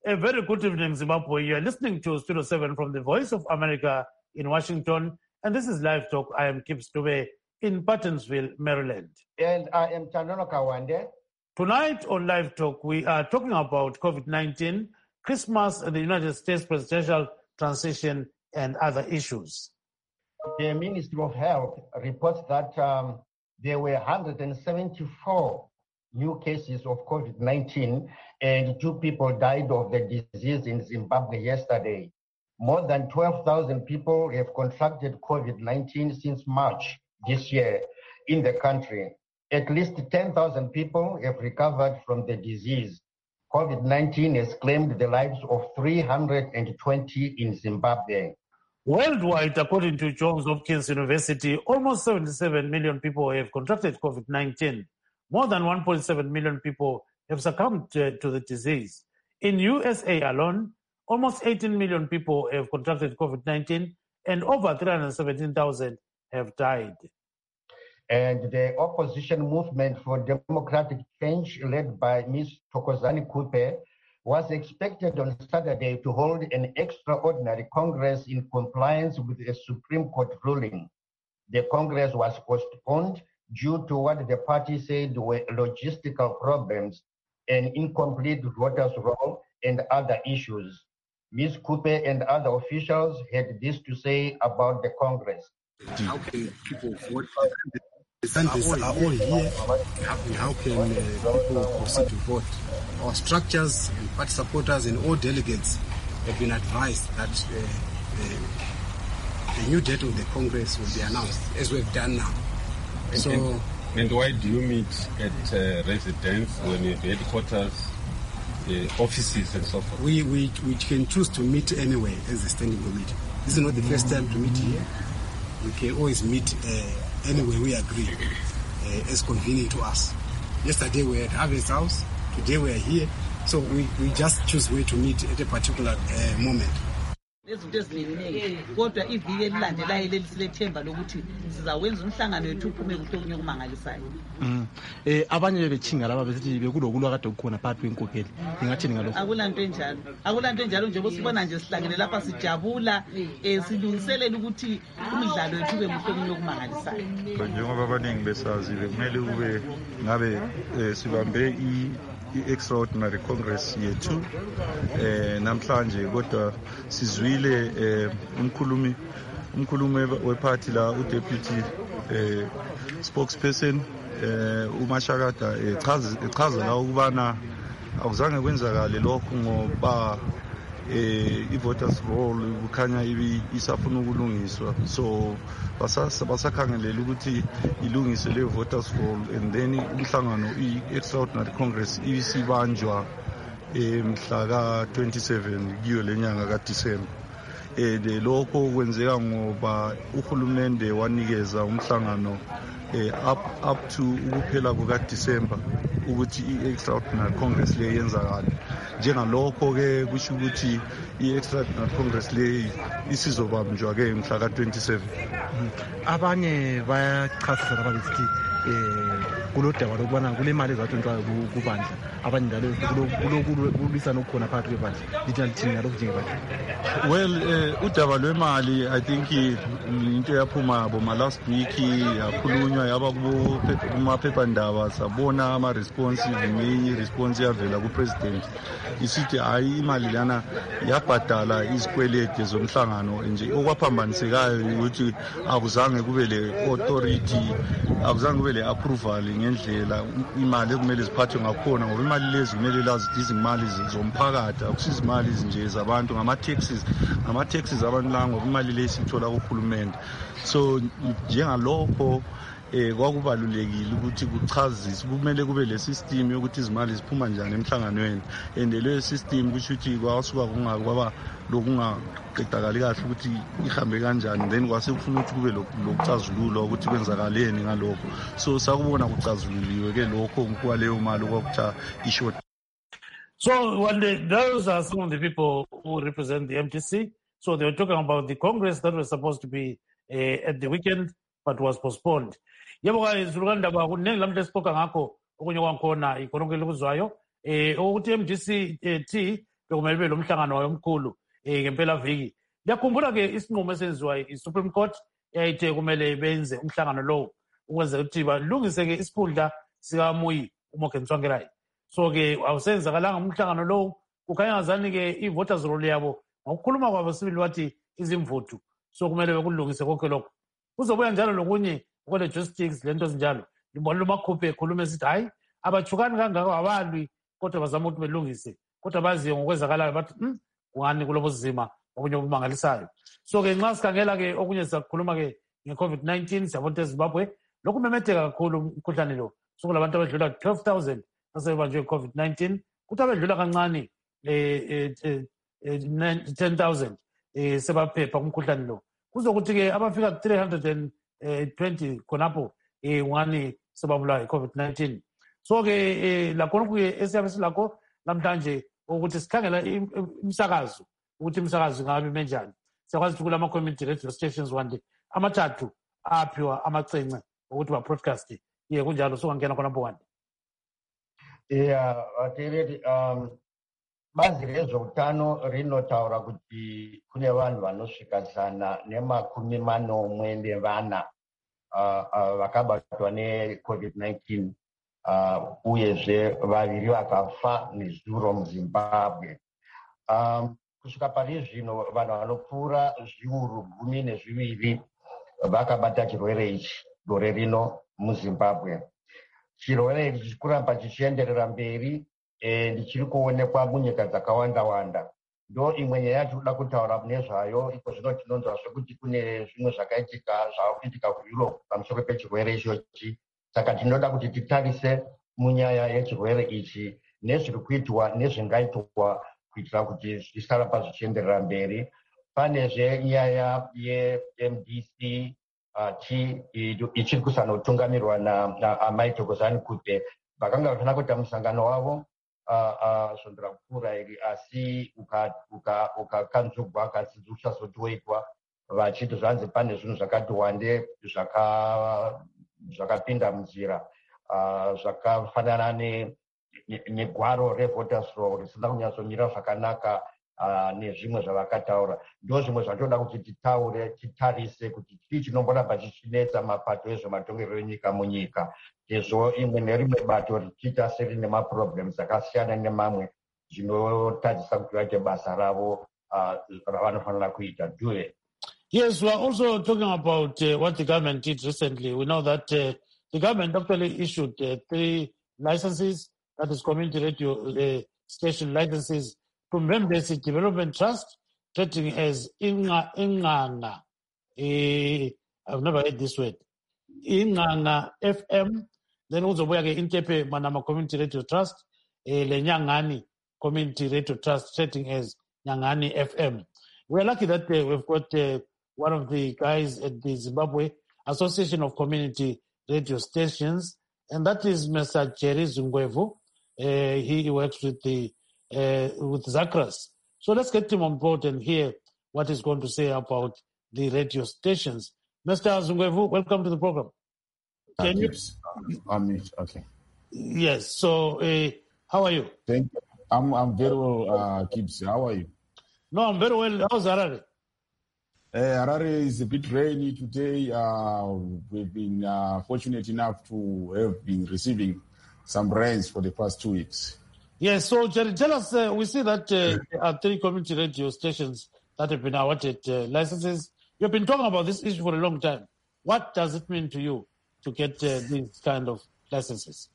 A very good evening, Zimbabwe. You are listening to Studio 7 from the Voice of America in Washington. And this is Live Talk. I am Kip Stube in Pattonsville, Maryland. And I am Tanono Kawande. Tonight on Live Talk, we are talking about COVID-19, Christmas, the United States presidential transition, and other issues. The Ministry of Health reports that there were 174 new cases of COVID-19 and 2 people died of the disease in Zimbabwe yesterday. More than 12,000 people have contracted COVID-19 since March this year in the country. At least 10,000 people have recovered from the disease. COVID-19 has claimed the lives of 320 in Zimbabwe. Worldwide, according to Johns Hopkins University, almost 77 million people have contracted COVID-19. More than 1.7 million people have succumbed to the disease. In USA alone, almost 18 million people have contracted COVID-19 and over 317,000 have died. And the opposition movement for democratic change led by Ms. Thokozani Kupe was expected on Saturday to hold an extraordinary Congress in compliance with a Supreme Court ruling. The Congress was postponed due to what the party said were logistical problems, an incomplete voters' roll, and other issues. Ms. Kupe and other officials had this to say about the Congress. How can people vote? The candidates are all here, and how can people proceed to vote? Our structures and party supporters and all delegates have been advised that the new date of the Congress will be announced, as we've done now. And why do you meet at residence when you have headquarters, offices and so forth? We can choose to meet anywhere as a standing committee. This is not the first time to meet here. We can always meet anywhere we agree as convenient to us. Yesterday we were at Harvest House. Today we are here. So we just choose where to meet at a particular moment. Lezinto eziningi kodwa iviki elilandelayo lelisethemba lokuthi sizawenza umhlangano wethu uphume kuhlonye okumangalisayo. Abanye bebethinga laba besithi bekulokulwa kade kukhona phakathi kwenkokeli. Ingathini ngalokho? Akulanto enjalo nje bosibona nje sihlangene lapha sijabula silungiselela ukuthi umdlalo wethu ube kuhlonye okumangalisayo. Njengoba abaningi besazi bekumele kube ngabe sibambe i-extraordinary congress yethu namhlanje kodwa sizwile umkhulumi weparty la udeputy spokesperson uMashakada echaza la ukubana akuzange kwenzakale lokho ngoba i-voters roll kukhanya isafuna ukulungiswa, so basakhangelela ukuthi ilungiswe le voters roll, and then umhlangano i-extraordinary congress isibanjwa mhla ka-27 kiyo lenyanga kaDisemba. Lokho kwenzeka ngoba uhulumende wanikeza umhlangano up to ukuphela kukaDisemba ukuthi i-extraordinary congress le yenzakala. Njengalokho ke kusho ukuthi i-extraordinary congress le isizobanjwa ke mhla ka-27. Abanye bayachasisa labalithi kulodaba lokubana kule mali ezatshontshwayo kubandla, abanye njalo kulwisana okukhona phakathi kwebandla. Lithini ngalokho njengebandla? Well, udaba lwemali I think into yaphuma boma last week yakhulunywa yaba kumaphephandaba, sabona ama-responsive ngenye response yavela ku-president isithi hayi imali lana yabhadala izikwelede zomhlangano nje. Okwaphambanisekayo ukuthi akuzange kube le-authority, akuzange kube le-approval ngendlela imali ekumele ziphathwe ngakhona, ngoba imali lezi kumele lazi izimali zomphakathi, akusizi imali nje zabantu, ngama-taxes abantu la, ngoba imali le sithola kuhulumende. So njengalokho kwakubalulekile ukuthi kuchaziswe, kumele kube le system yokuthi izimali ziphuma njani emhlanganweni, and le system kusho ukuthi kwasuka kwaba lokungaqedakali kahle ukuthi ihambe kanjani, then kwase kufuna ukuthi kube lokucazululwa ukuthi kwenzakaleni ngalokho. So sakubona kucazululiwe ke lokho kwaleyo mali okuthiwa ishort. So those are some of the people who represent the MTC. So they were talking about the Congress that was supposed to be at the weekend but was postponed. Yebo izulukanda ba kunenge lamhle sipoka ngakho okunye kwankhona ikhononke lokuzwayo ukuthi MDC bekumele kube lo mhlangano omkhulu ngempela viki. Ngiyakhumbula-ke isinqumo esenziwa i-Supreme Court eyayithe kumele benze umhlangano lowo ukwenzela ukuthi balungise-ke isikhundla sikaMuyi uMorgan Tsvangirai. So-ke awusenzakalanga umhlangano lowo, kukhanya ngazani-ke i-voters roll yabo ngokukhuluma kwabo sibili wathi izimvuthu, so kumele bekulungise konke lokho. Kuzobuya njalo lokunye kwele-logistics lento ezinjalo, libona lumakhuphe ekhuluma esithi hayi abajukani kangaka abalwi kodwa bazama ukuthi belungise, kodwa baziyo ngokwenzakalayo bathi kungani kulobo zima okunye okumangalisayo. So-ke nxa sikhangela-ke okunye sizakukhuluma-ke nge-COVID-19 siyabona ukuthi eZimbabwe lokhu memetheka kakhulu umkhuhlane lo, sokulabantu abedlula 12,000 asebebanjwe i-COVID-19, kuthi abedlula kancane 10,000 sebaphepha kumkhuhlane lo. Kuzokuthi-ke abafika 320 khonapho ungani sebabulawa i-COVID-19. So-ke lakhonokhu-ke esiyabe silakho namhlanje ukuthi sikhangela imsakazo, ukuthi imsakazo ingabe menjani. Siyakwazi ukuthi kulama-community radio stations wande amathathu aphiwa amacence ukuthi ba-broadcast kunjalo sokangena khonapho wande. David, bazi rezveutano rinotaura kuti kune vanhu vanosvika 140 vakabatwa neCovid-19 uyezve vaviri vakafa nezuro muZimbabwe. Kusvika pari zvino vanhu vanopfuura 12,000 vakabata chirwere ichi gore rino muZimbabwe. Chirwere ichi chikuramba chichienderera mberi ndichiri kuonekwa munyika dzakawanda-wanda. Ndo imwe nyaya yatinoda kutaura nezvayo. Iko zvino tinonzwazve kuti kune zvimwe zvaakuitika kuEurope pamusoro pechirwere ichochi. Saka tinoda kuti titarise munyaya yechirwere ichi nezviri kuitwa nezvingaitwa kuitira kuti zvisaramba zvichienderera mberi. Panezve nyaya yeMDC ichiri kusanotungamirwa naAmai Thokozani Kupe, vakanga vachida kuita musangano wavo zvondera kupfuura iri, asi ukakanzugwa kasi uchazotoitwa vachiti zvanzi pane zvinhu zvakati wande zvakapinda munzira, zvakafanana negwaro revoters roll risina kunyatsomira zvakanaka nezvimwe zvavakataura. Ndo zvimwe zvatoda kuti titarise kuti chii chinomboramba chichinetsa mapato ezvematongerero enyika munyika. Izvo imwe nerimwe bato richiita serine maproblems akasiyana nemamwe zvinotadzisa kuti vaite basa ravo ravanofanira kuita. Do it. Yes, we are also talking about what the government did recently. We know that the government actually issued 3 licenses, that is community radio station licenses, to Mbembesi Development Trust, trading as Inganga. I've never heard this word. Inganga FM. Then also we have Intepe Manama Community Radio Trust, Le Nyangani Community Radio Trust, trading as Nyangani FM. We're lucky that we've got one of the guys at the Zimbabwe Association of Community Radio Stations, and that is Mr. Jerry Zungwevu. He works with Zakras. So let's get him on board and hear what he's going to say about the radio stations. Mr. Zungwevu, welcome to the program. Can you? Okay. Yes. So, how are you? Thank you. I'm very well, Gibbs. How are you? No, I'm very well. How's Harare? Harare is a bit rainy today. We've been fortunate enough to have been receiving some rains for the past 2 weeks. Yes, so Jerry, tell us, we see that there are 3 community radio stations that have been awarded licenses. You've been talking about this issue for a long time. What does it mean to you to get these kind of licenses?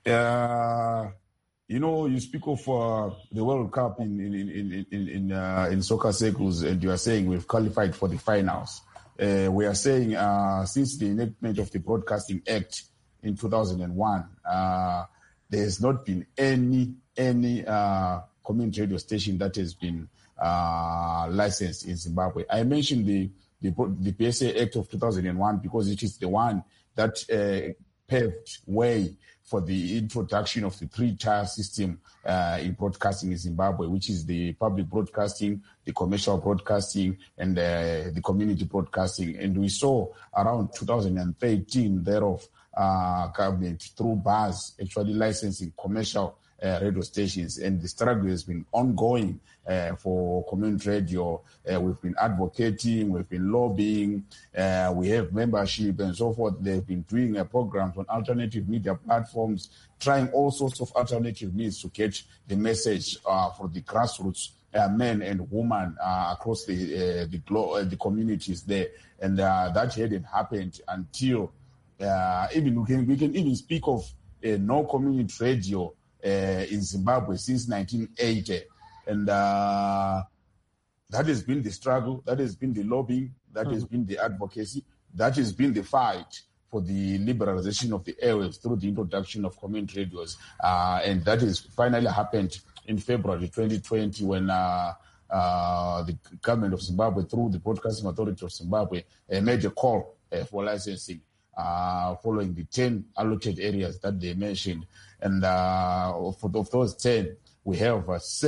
You know, you speak of the World Cup in soccer circles, and you are saying we've qualified for the finals. We are saying since the enactment of the Broadcasting Act in 2001, there has not been any community radio station that has been licensed in Zimbabwe. I mentioned the PSA Act of 2001 because it is the one that paved way for the introduction of the 3-tier system in broadcasting in Zimbabwe, which is the public broadcasting, the commercial broadcasting, and the community broadcasting. And we saw around 2013 thereof government through bars actually licensing commercial radio stations, and the struggle has been ongoing for community radio. We've been advocating, we've been lobbying, we have membership and so forth. They've been doing programs on alternative media platforms, trying all sorts of alternative means to get the message for the grassroots men and women across the communities there. And that hadn't happened until we can even speak of no community radio in Zimbabwe since 1980. And that has been the struggle, that has been the lobbying, that has been the advocacy, that has been the fight for the liberalization of the airwaves through the introduction of community radios. And that has finally happened in February 2020 when the government of Zimbabwe, through the Broadcasting Authority of Zimbabwe, made a call for licensing following the 10 allocated areas that they mentioned. And of those 10, we have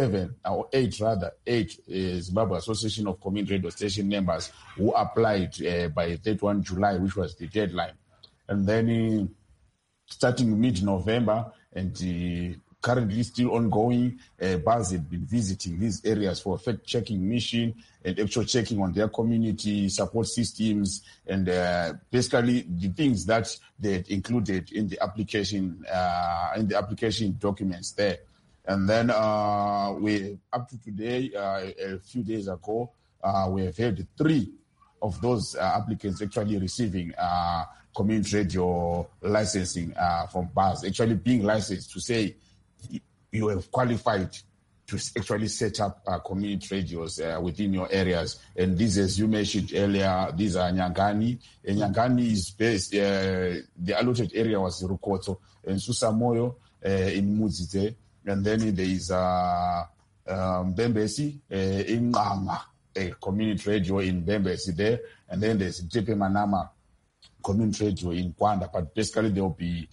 8 Zimbabwe Association of Community Radio Station members who applied by 31 July, which was the deadline. And then starting mid-November and currently still ongoing, BAS had been visiting these areas for a fact-checking mission and actual checking on their community support systems and basically the things that they had included in the application documents there. And then we, up to today, a few days ago, we have had 3 of those applicants actually receiving community radio licensing from BAS, actually being licensed to say you have qualified to actually set up community radios within your areas. And these, as you mentioned earlier, these are Nyangani. And Nyangani is based, the allotted area was Rukoto and Susamoyo in Mudzite. And then there is Mbembesi in Ngama, a community radio in Mbembesi there. And then there's Tepe Manama community radio in Kwanda. But basically there will be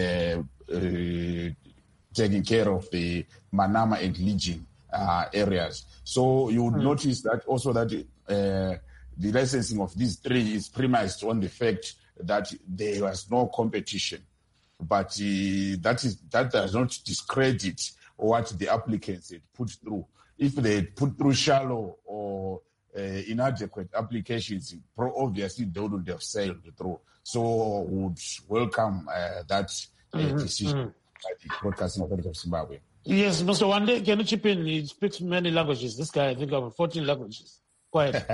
taking care of the Manama and Legion areas. So you would notice that also that the licensing of these 3 is premised on the fact that there was no competition. But that does not discredit what the applicants had put through. If they had put through shallow or inadequate applications, obviously they wouldn't have sailed through. So would welcome that decision. The Broadcasting Authority of Zimbabwe. Yes, Mr. Wande, can you chip in? He speaks many languages. This guy, I think, over 14 languages. Quiet.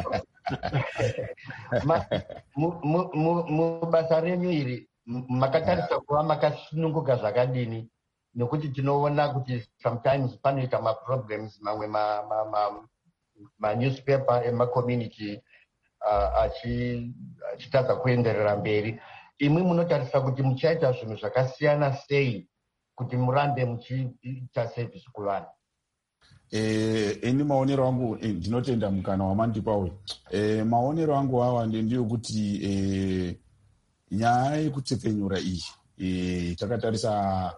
Mubasa renyu iri makatarisa kuva makasununguka zvakadini nekuti tinoona kuti sometimes panoita maproblems mamwe manewspaper emacommunity achitadza kuenderera mberi. Imwe munotarisa kuti muchaita zvinhu zvakasiyana sei kuti murambe muchiita service kuvanhu? Ini maonero angu ndinotenda mukana wamandipa uyu. Maonero angu awa ndiyo kuti nyaya yekutepfenyura iyi takatarisa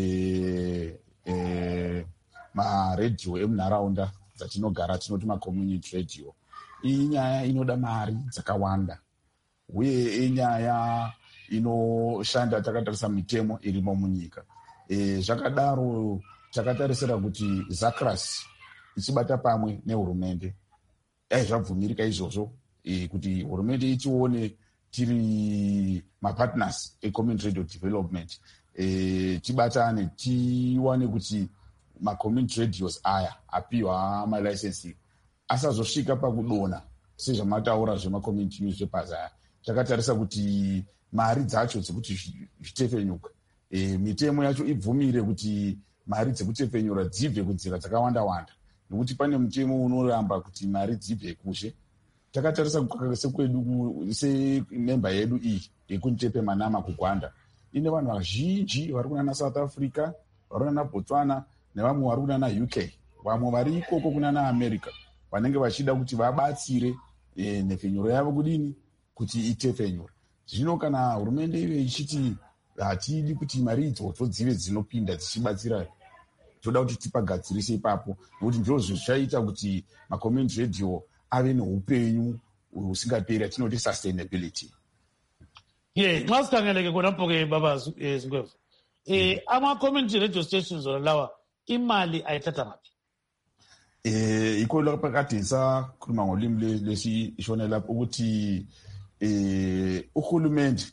maredhiyo emunharaunda dzatinogara tinoti macommunity radio. Iyi nyaya inoda mari dzakawanda uye inyaya inoshanda takatarisa mitemo irimo munyika. Zvakadaro takatarisira kuti Zacras ichibata pamwe nehurumende zvabvumirika izvozvo kuti hurumende itione tiri mapartners ecommunity radio development, tibatane tiwane kuti macommunity radios aya apiwa malicense asazosvika pakudona sezvamataura zvemacommunity newspapers aya. Takatarisa kuti mari dzacho dzekuti zvitefenyuka, mitemo yacho ibvumire kuti mari dzekutepfenyura dzibve kunzira dzakawanda-wanda, nokuti pane mutemo unoramba kuti mari dzibve kushe. Takatarisa sekwedu sememba yedu iyi yekunitepe Manama kuGwanda ine vanhu vazhinji vari kunana South Africa, vari kunana Botswana nevamwe vari kunana UK, vamwe vari ikoko kunana America, vanenge vachida kuti vabatsire nhefenyuro yavo kudini kuti itefenyure. Zvino kana hurumende ive ichiti hatidi kuti mari idzodzo dzive dzinopinda dzichibatsira, toda kuti tipagadzirise ipapo, nokuti ndizvo zvichaita kuti macommunity radio ave neupenyu husingaperi, atinoti sustainability. Xa sikhangeleke khonapho ke baba Zingwevu, ama-community radio stations olawa imali ayithatha ngaphi? Ikho lapha kade ngisakhuluma ngolimi lesishone lapho ukuthi uhulumende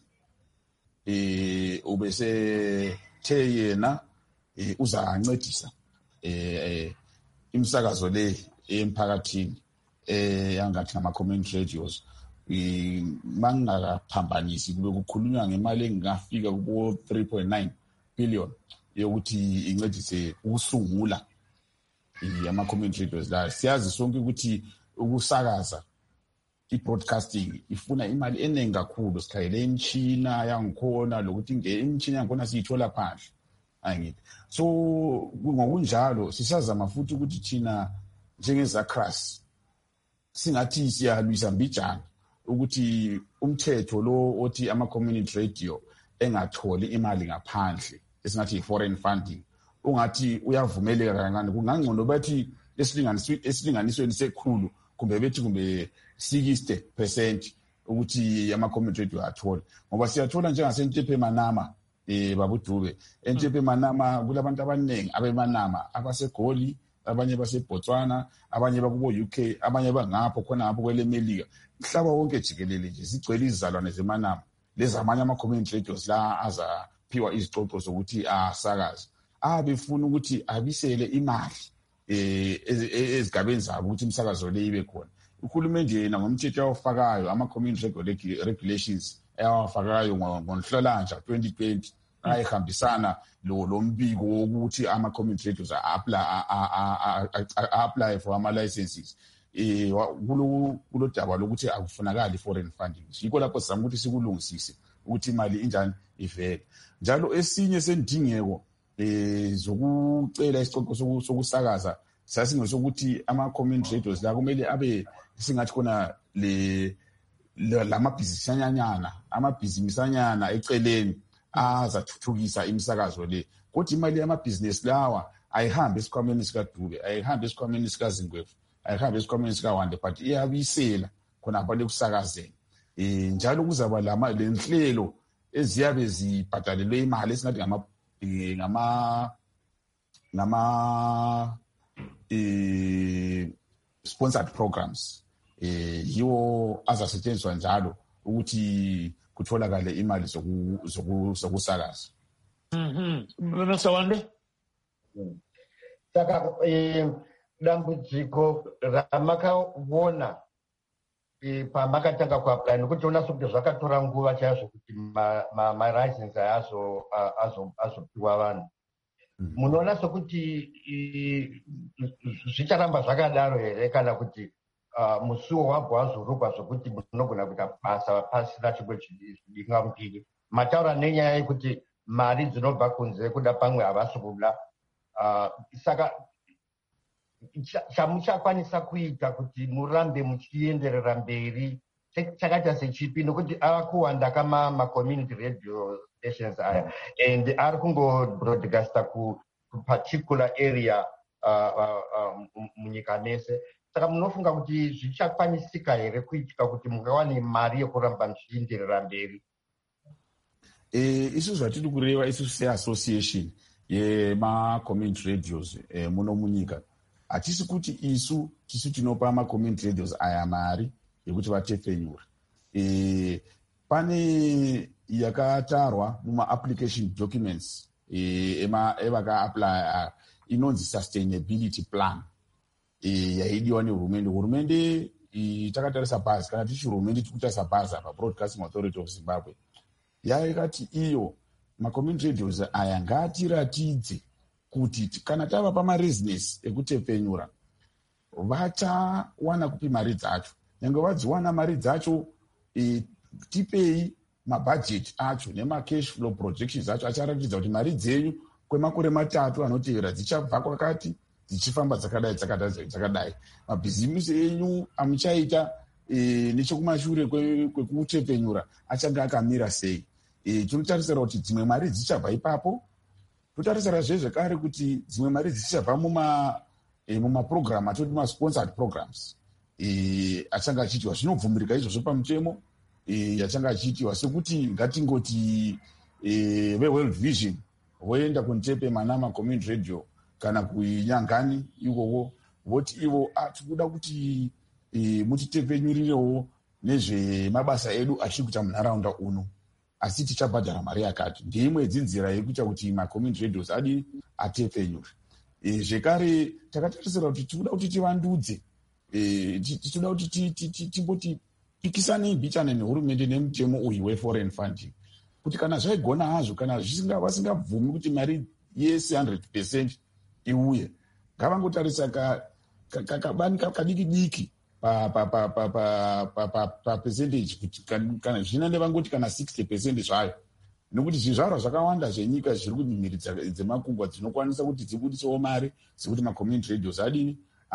ubese the yena uzancedisa imsakazo le emphakathini yangathi ngama community radios mangakaphambanisi kube kukhulunywa ngemali engafika kubo 3.9 billion yokuthi incedise ukusungula ama community radios la. Siyazi sonke ukuthi ukusakaza i-broadcasting ifuna imali eningi kakhulu, sikhayele imishina yangikhona lokuthi imishina yangikhona siyithola phandle angithi. So ngokunjalo sisazama futhi ukuthi thina njengezakras singathi siyalwisa mbijana ukuthi umthetho lo othi ama community radio engatholi imali ngaphandle esingathi i-foreign funding ungathi uyavumeleka kancane. Kungangcono bathi esilinganisweni sekhulu kumbe bethi kumbe 60% ukuthi ama community radio athole, ngoba siyathola njengaseNtepe Manama babudube eNtepe Manama kulabantu abaningi abemanama abaseGoli, abanye baseBotswana, abanye bakubo UK, abanye bangapho khona ngapho kwele Melika, mhlaba wonke jikelele nje sigcwele izizalwane zemanama. Lezamanye ama community radios la azaphiwa izicoco zokuthi asakaze abefuna ukuthi abisele imali ezigabeni zabo ukuthi imsakazo le ibe khona. Uhulumende yena ngomthetho awufakayo ama community regulations ayawafakayo ngoNhlolanja 2020 ayihambisana lo mbiko wokuthi ama community radios apply for ama licenses kulo daba lokuthi akufunakali foreign funding. Yikho lapho sizama ukuthi sikulungisise ukuthi imali injani ivele. Njalo esinye sendingeko zokucela isicoco sokusakaza sasingesokuthi ama community radios la kumele abe singathi khona amabhizinisanyana eceleni azathuthukisa imsakazo le. Kodwa imali yamabhizinisi lawa ayihambe esikhwameni sikaDube, ayihambe esikhwameni sikaZingwevu, ayihambe esikhwameni sikaWande, but iyabisela khona abantu ekusakazeni. Njalo kuzaba lenhlelo eziyabe zibhadalelwe imali esingathi ngama sponsored programs, yiwo azasetshenziswa njalo ukuthi kutholakale imali zokusakaza. Mr. Wande? Saka dambudziko ramakavona pamakatanga kuapply nokuti unaso kuti zvakatora nguva chaizvo kuti malicense azopiwa vanhu. Munoona sokuti zvicharamba zvakadaro here kana kuti musuwo wabva wazorugwa zvokuti munogona kuita basa pasina chimwe chidingamupiri? Mataura nenyaya yekuti mari dzinobva kunze kuda pamwe havasi kuda, saka chamuchakwanisa kuita kuti murambe muchienderera mberi chakaita sechipi? Nokuti ava kuwanda kama community radio stations aya and ari kungo-broadcasta ku particular area munyika mese. Saka munofunga kuti zvichakwanisika here kuitika kuti mungawane mari yekuramba muchienderera mberi? Isu zvatiri kureva isu seassociation yema-community radios muno munyika, hatisi kuti isu tinopa ama-community radios aya mari yekuti vatefenyura. Pane yakatarwa muma-application documents evaka-apply inonzi sustainability plan yaidiwa nehurumende. Hurumende takatarisa bhazi, kana tichi hurumende tikutarisa bhazi apa Broadcasting Authority of Zimbabwe, yaikati iyo ma-community radios aya ngatiratidze kuti kana tava pamarezinesi ekutefenyura vachawana kupi mari dzacho. Nyange vadziwana mari dzacho, tipei mabhajeti acho nema-cash flow projections acho acharatidza kuti mari dzenyu kwemakore 3 anotevera dzichabva kwakati dzichifamba dzakadai. Mabhizimisi enyu amuchaita nechekumashure kwekutefenyura achange akamira sei? Tinotarisira kuti dzimwe mari dzichabva ipapo. Totarisira zvekare kuti dzimwe mari dzichabva mumaprogram atoti ma-sponsored programs achange achiitiwa. Zvinobvumirika izvozvo pamutemo yachange achiitiwa, sekuti ngatingoti veWorld Vision voenda kuNtepe Manama Community Radio kana kuinyangani ikowo voti ivo tikuda kuti mutitepenyurirewo nezvemabasa edu achiri kuita munharaunda uno, asi tichabhadhara mari yakati. Ndeimwe dzinzira yekuita kuti macommunity radios adi atepenyure. Zvekare takatarisira kuti tikuda kuti tivandudze, tikuda kuti timboti pikisanei mbichana nehurumende nemutemo uyu weforeign funding, kuti kana zvaigona hazvo, kana vasingabvumi kuti mari yese 100% iuye, ngavangotarisa kabani kadiki diki pa percentage, kuti kana zvinande vangoti kana 60% zvayo, nokuti zvizvarwa zvakawanda zvenyika zviri kuti mhiri dzemakungwa dzinokwanisa kuti dzibudisewo mari dzekuti macommunity radios adini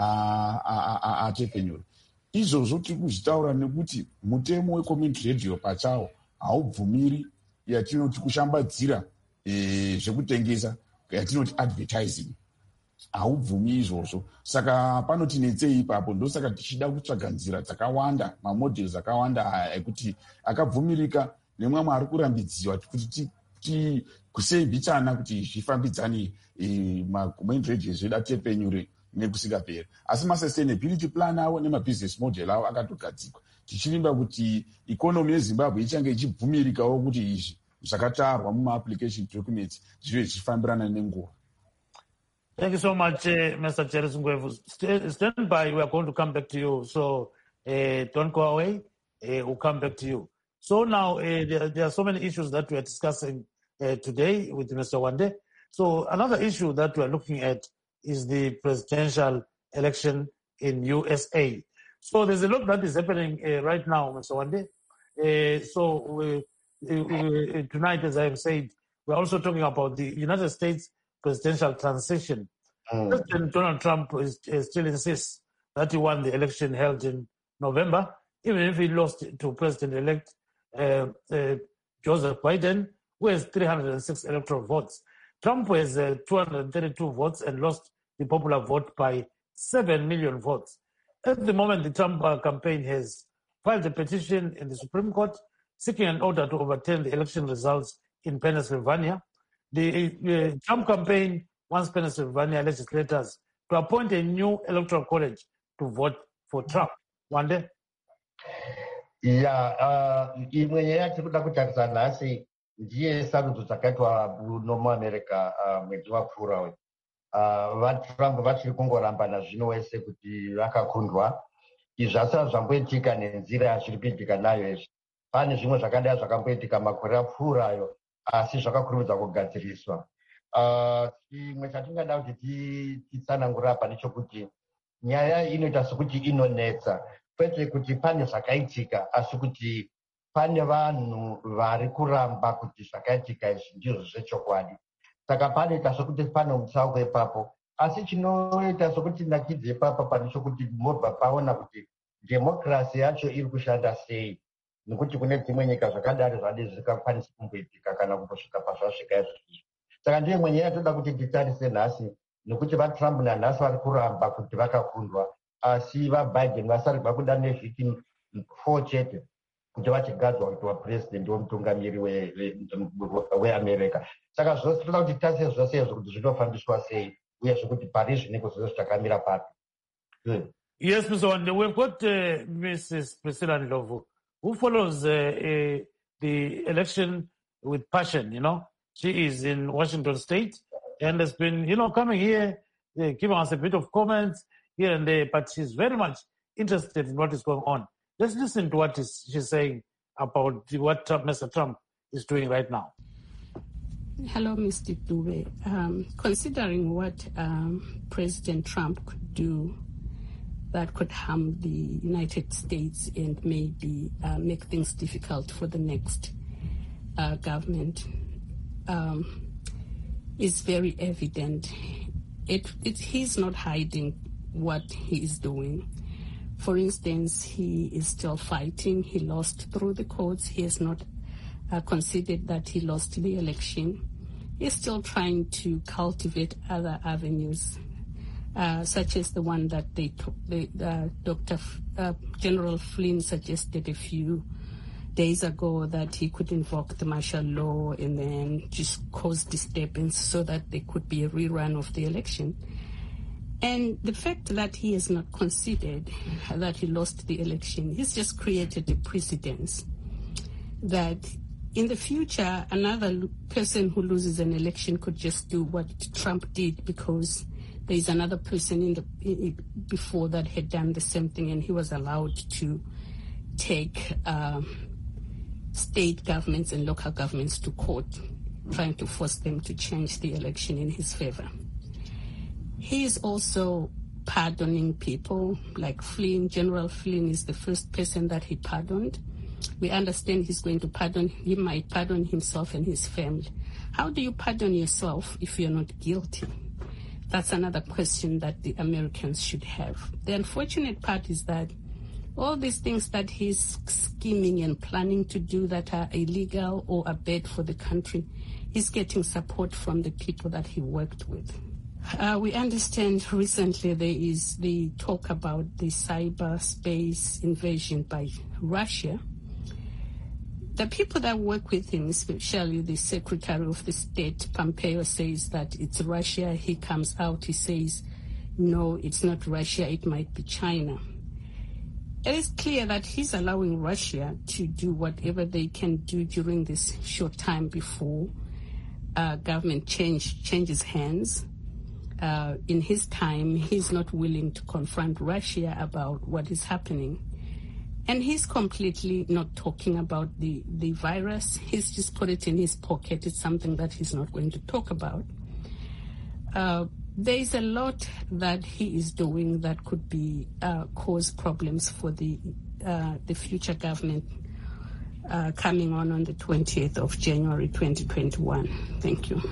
atepenyura. Izvozvo tiri kuzvitaura nekuti mutemo wecommunity radio pachawo haubvumiri yatinoti kushambadzira zvekutengesa, yatinoti advertising, haubvumi izvozvo. Saka panotinetsei ipapo, ndosaka tichida kutsvaga nzira dzakawanda, mamodels akawanda aya ekuti akabvumirika nemwamwe ari kurambidziwa kuti kusei mbichana kuti zvifambidzani macommunity radio zvedu atepenyure nekusingaperi. Asi masustainability plan avo nemabusiness model avo akatogadzikwa, tichivimba kuti ikonomi yeZimbabwe ichange ichibvumirikawo kuti izvi zvakatarwa muma-application documents zvive zvichifambirana nenguva. Thank you so much, Mr. Cheris Ngwevu. Stand by, we are going to come back to you. So don't go away, we'll come back to you. So now there are so many issues that we are discussing today with Mr. Wande. So another issue that we are looking at is the presidential election in USA. So there's a lot that is happening right now, Mr. Wande. So tonight, as I have said, we're also talking about the United States presidential transition. President Donald Trump still insists that he won the election held in November, even if he lost to President-elect Joseph Biden, who has 306 electoral votes. Trump has 232 votes and lost the popular vote by 7 million votes. At the moment, the Trump campaign has filed a petition in the Supreme Court seeking an order to overturn the election results in Pennsylvania. The Trump campaign wants Pennsylvania legislators to appoint a new electoral college to vote for Trump. Wande? Imwe nyaya tirikuda kutarisa nhasi ndiye sarudzo dzakaitwa muno muAmerica mwedzi wapfuura uyu. VaTrump vachiri kungorambana zvino wese kuti vakakundwa. Izvi zvasara zvamboitika nenzira yazviri kuitika nayo izvi. Pane zvimwe zvakadai zvakamboitika makore apfuurayo, asi zvakakurumidza kugadziriswa. Chimwe chatingada kuti titsanangura apa ndechekuti nyaya inoita sekuti inonetsa, kwete kuti pane zvakaitika, asi kuti pane vanhu vari kuramba kuti zvakaitika izvi ndizvo zvechokwadi. Saka panoita sekuti pane mutsauko ipapo, asi chinoita sekuti nakidze ipapo pane chokuti mobva paona kuti dhemokirasi yacho iri kushanda sei, nekuti kune dzimwe nyika zvakadaro zvadi zvisingakwanisi kumboitika kana kumbosvika pazvasvika izvozvo. Saka ndiye mwenye yatoda kuti titarise nhasi, nekuti vaTrump nanhasi vari kuramba kuti vakakundwa, asi vaBiden vasarigwa kuda nevhiki 4 chete kuti vachigadzwa kuti vapurezidendi womutungamiri weAmerica. Saka zvose toda kuti tarise zvose izvo kuti zvinofambiswa sei, uyezve kuti pari zvinenge zvose zvichakamira papi. Yes, Mr. Wande, we've got Mrs. Priscilla Ndlovu, who follows the election with passion, you know. She is in Washington State and has been, coming here, giving us a bit of comments here and there, but she's very much interested in what is going on. Let's listen to what she's saying about what Mr. Trump is doing right now. Hello, Mr. Dube. Considering what President Trump could do that could harm the United States and maybe make things difficult for the next government, is very evident. He's not hiding what he is doing. For instance, he is still fighting. He lost through the courts. He has not conceded that he lost the election. He's still trying to cultivate other avenues, such as the one that General Flynn suggested a few days ago that he could invoke the martial law and then just cause disturbance so that there could be a rerun of the election. And the fact that he has not considered that he lost the election, he's just created a precedence that in the future, another person who loses an election could just do what Trump did because there is another person before that had done the same thing, and he was allowed to take state governments and local governments to court, trying to force them to change the election in his favor. He is also pardoning people like Flynn. General Flynn is the first person that he pardoned. We understand he's going to pardon. He might pardon himself and his family. How do you pardon yourself if you're not guilty? That's another question that the Americans should have. The unfortunate part is that all these things that he's scheming and planning to do that are illegal or are bad for the country, he's getting support from the people that he worked with. We understand recently there is the talk about the cyberspace invasion by Russia. The people that work with him, especially the Secretary of the State, Pompeo, says that it's Russia. He comes out, he says, no, it's not Russia, it might be China. It is clear that he's allowing Russia to do whatever they can do during this short time before government changes hands. In his time, he's not willing to confront Russia about what is happening. And he's completely not talking about the virus. He's just put it in his pocket. It's something that he's not going to talk about. There is a lot that he is doing that could be cause problems for the future government coming on the 20th of January 2021. Thank you.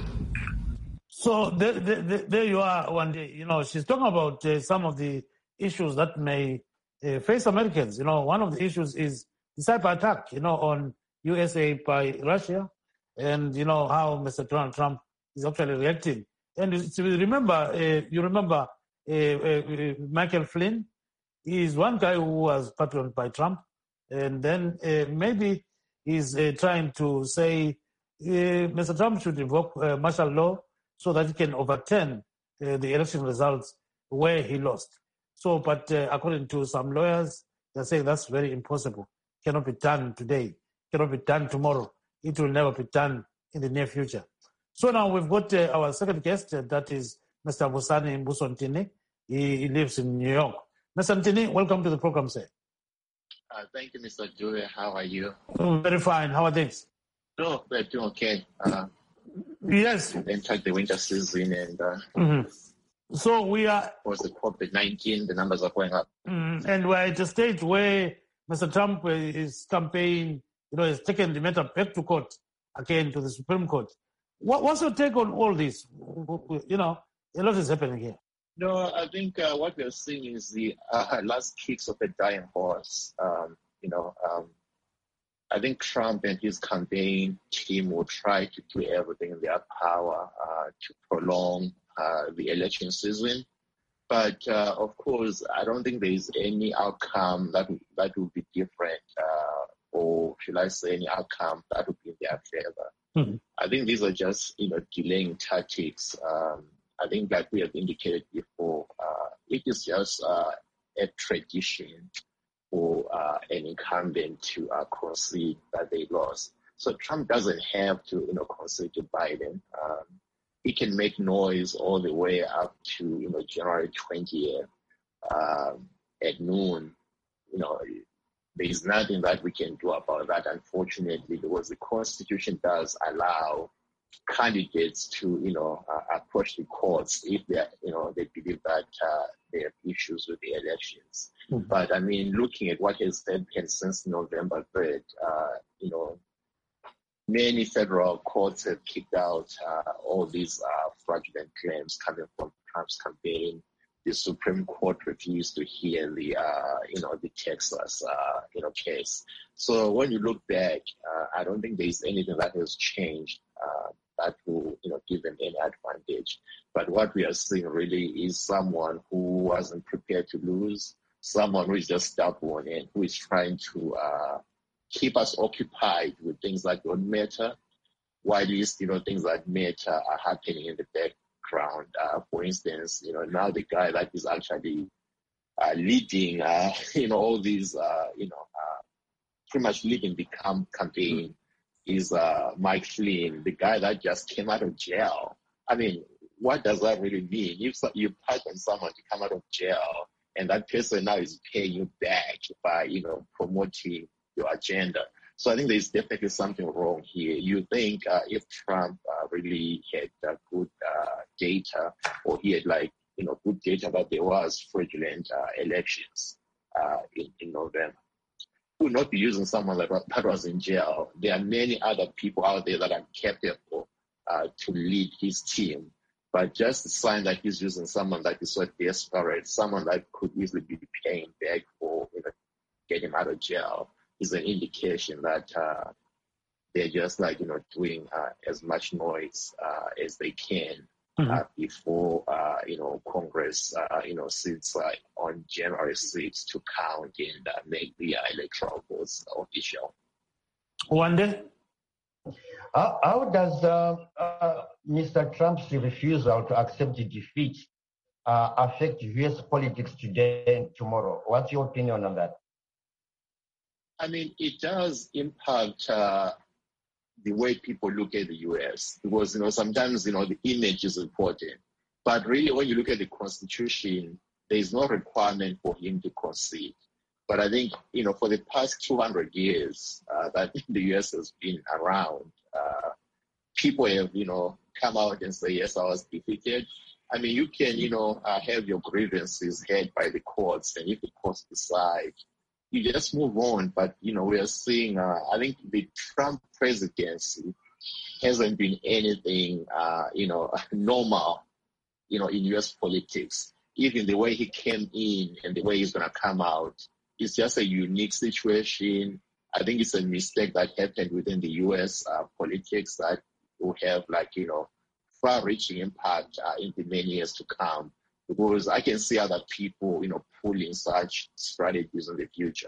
So there you are one day. You know, she's talking about some of the issues that may face Americans. You know, one of the issues is the cyber attack, you know, on USA by Russia, and, you know, how Mr. Donald Trump is actually reacting. And you remember Michael Flynn? He is one guy who was patroned by Trump, and then maybe he's trying to say Mr. Trump should invoke martial law so that he can overturn the election results where he lost. So, but according to some lawyers, they're saying that's very impossible. Cannot be done today. Cannot be done tomorrow. It will never be done in the near future. So now we've got our second guest, that is Mr. Busani Mbusontini. He lives in New York. Mr. Ntini, welcome to the program, sir. Thank you, Mr. Dube. How are you? Very fine. How are things? No, we're doing okay. Yes. We entered the winter season, and so we are. Was the COVID-19? The numbers are going up, and we're at a stage where Mr. Trump, his campaign, you know, has taken the matter back to court again, to the Supreme Court. What's your take on all this? You know, a lot is happening here. No, I think what we're seeing is the last kicks of a dying horse. I think Trump and his campaign team will try to do everything in their power to prolong the election season. But, of course, I don't think there is any outcome that will be different, or should I say any outcome that will be in their favor. Mm-hmm. I think these are just, delaying tactics. I think, like we have indicated before, it is just a tradition for an incumbent to concede that they lost. So Trump doesn't have to, concede to Biden. He can make noise all the way up to, January 20th at noon. There's nothing that we can do about that, unfortunately, because the Constitution does allow candidates to, approach the courts if they believe that they have issues with the elections. Mm-hmm. But I mean, looking at what has happened since November 3rd, many federal courts have kicked out all these fraudulent claims coming from Trump's campaign. The Supreme Court refused to hear the Texas, case. So when you look back, I don't think there's anything that has changed that will, give them any advantage. But what we are seeing really is someone who wasn't prepared to lose, someone who is just stubborn and who is trying to keep us occupied with things that don't matter, while at least, things that matter are happening in the background. For instance, now the guy that is actually leading, all these, pretty much leading the campaign is Mike Flynn, the guy that just came out of jail. I mean, what does that really mean? If you pardon someone to come out of jail, and that person now is paying you back by, promoting your agenda. So I think there's definitely something wrong here. You think if Trump really had good data, or he had good data that there was fraudulent elections in November, he would not be using someone that was in jail. There are many other people out there that are capable to lead his team. But just the sign that he's using someone that is so desperate, someone that could easily be paying back for get him out of jail, is an indication that they're just doing as much noise as they can before Congress sits on January 6th to count and make the electoral votes official. One day. How does Mr. Trump's refusal to accept the defeat affect U.S. politics today and tomorrow? What's your opinion on that? I mean, it does impact the way people look at the U.S. because, sometimes, the image is important. But really, when you look at the Constitution, there is no requirement for him to concede. But I think, for the past 200 years that the U.S. has been around, people have, come out and say, yes, I was defeated. I mean, you can, have your grievances heard by the courts, and if the courts decide, you just move on. But, we are seeing, I think the Trump presidency hasn't been anything, normal, in U.S. politics. Even the way he came in and the way he's going to come out, it's just a unique situation. I think it's a mistake that happened within the U.S. Politics that will have far-reaching impact in the many years to come. Because I can see other people, pulling such strategies in the future.